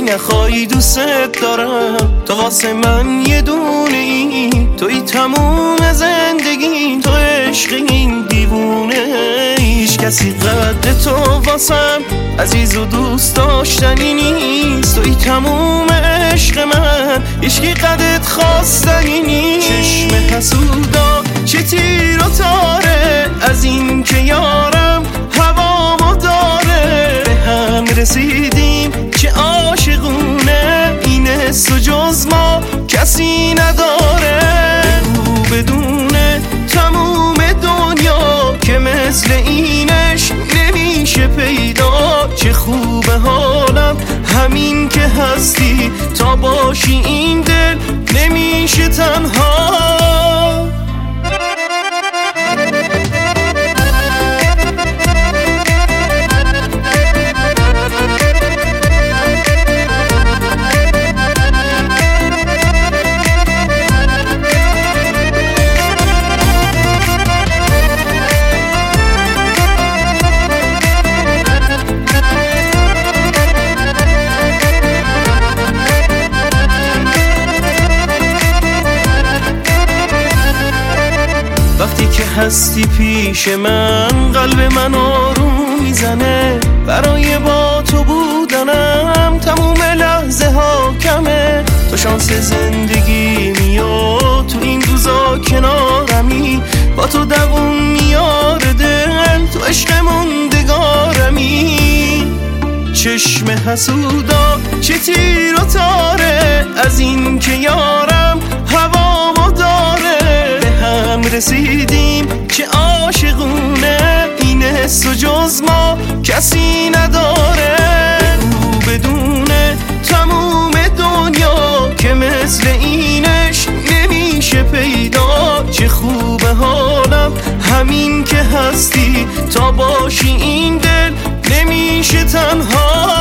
نخوای دوست دارم، تو واسه من یه دونه ای، توی تموم زندگی، تو عشق این دیوونه. هیچ کسی قد تو واسم عزیز و دوست داشتنی نیست، توی تموم عشق من، هیچکی قدت خواستنی نیست. چشم حسودا چه تیر و تاره از این که یارم هوامو داره، به هم رسیدیم چه عاشقونه، این حس و جز ما کسی نداره. بگو بدونه تموم دنیا که مثل اینش نمیشه پیدا، چه خوبه حالم همین که هستی، تا باشی این دل نمیشه تنها. وقتی که هستی پیش من، قلب من آروم میزنه، برای با تو بودنم تموم لحظه ها کمه. تو شانس زندگی میاد، تو این روزا کنارمی، با تو دووم میاد دل، تو عشق موندگارمی. چشم حسودا چه تیر و تاره از این که یارم هوامو داره، به هم رسیدیم چه عاشقونه، این حس و جز ما کسی نداره. بگو بدونه تموم دنیا که مثل اینش نمیشه پیدا، چه خوبه حالم همین که هستی، تا باشی این دل نمیشه تنها.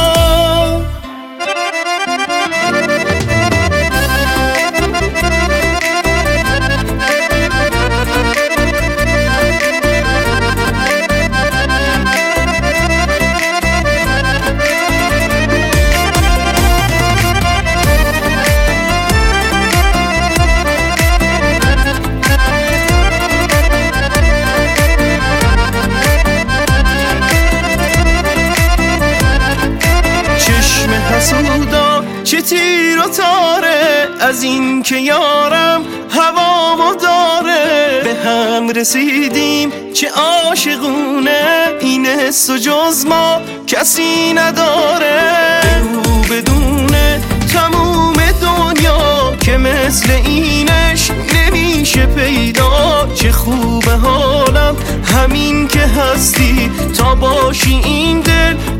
حسودا چه تیر و تاره از این که یارم هوامو داره، به هم رسیدیم چه عاشقونه، این حس و جز ما کسی نداره. بگو بدونه تموم دنیا که مثل اینش نمیشه پیدا، چه خوبه حالم همین که هستی، تا باشی این دل